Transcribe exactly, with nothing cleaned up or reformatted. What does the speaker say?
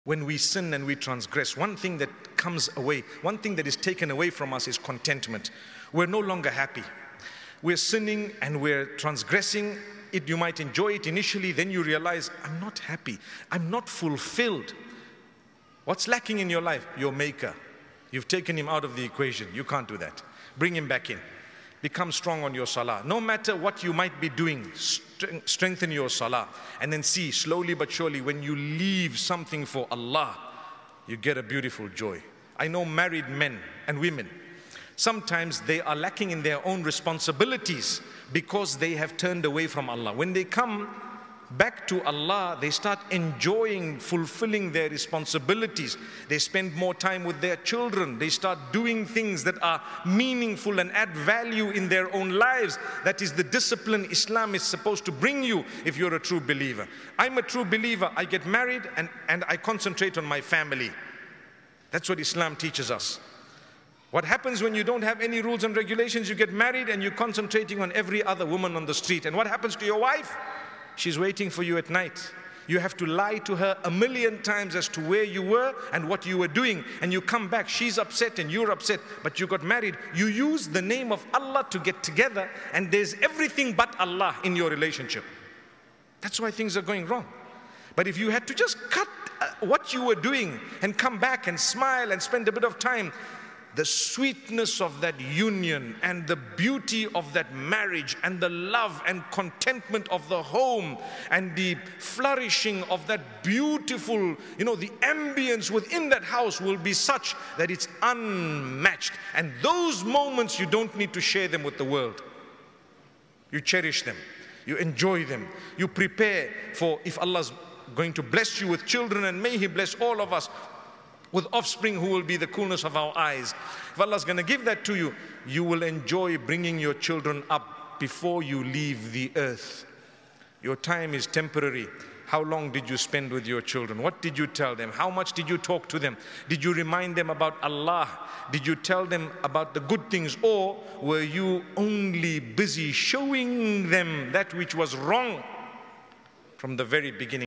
When we sin and we transgress, one thing that comes away, one thing that is taken away from us is contentment. We're no longer happy. We're sinning and we're transgressing it. You might enjoy it initially, then you realize, I'm not happy. I'm not fulfilled. What's lacking in your life? Your maker. You've taken him out of the equation. You can't do that. Bring him back in. Become strong on your salah. No matter what you might be doing, strengthen your salah. And then see, slowly but surely, when you leave something for Allah, you get a beautiful joy. I know married men and women, sometimes they are lacking in their own responsibilities because they have turned away from Allah. When they come back to Allah, they start enjoying fulfilling their responsibilities. They spend more time with their children. They start doing things that are meaningful and add value in their own lives. That is the discipline Islam is supposed to bring you if you're a true believer. I'm a true believer. I get married and, and I concentrate on my family. That's what Islam teaches us. What happens when you don't have any rules and regulations? You get married and you're concentrating on every other woman on the street. And what happens to your wife? She's waiting for you at night. You have to lie to her a million times as to where you were and what you were doing. And you come back, she's upset and you're upset, but you got married. You use the name of Allah to get together, and there's everything but Allah in your relationship. That's why things are going wrong. But if you had to just cut what you were doing and come back and smile and spend a bit of time, the sweetness of that union and the beauty of that marriage and the love and contentment of the home and the flourishing of that beautiful, you know, the ambience within that house will be such that it's unmatched. And those moments, you don't need to share them with the world. You cherish them. You enjoy them. You prepare for, if Allah's going to bless you with children, and may He bless all of us with offspring who will be the coolness of our eyes. If Allah's going to give that to you, you will enjoy bringing your children up before you leave the earth. Your time is temporary. How long did you spend with your children? What did you tell them? How much did you talk to them? Did you remind them about Allah? Did you tell them about the good things? Or were you only busy showing them that which was wrong from the very beginning?